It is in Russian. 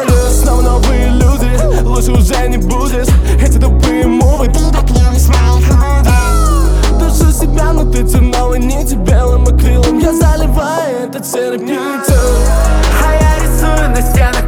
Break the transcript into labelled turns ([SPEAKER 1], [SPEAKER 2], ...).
[SPEAKER 1] Снова новые люди, лучше уже не будет. Эти тупые мувы, душу себя, но ты новой нити белым акрилом. Я заливаю этот серый пятен,
[SPEAKER 2] а я рисую на стенах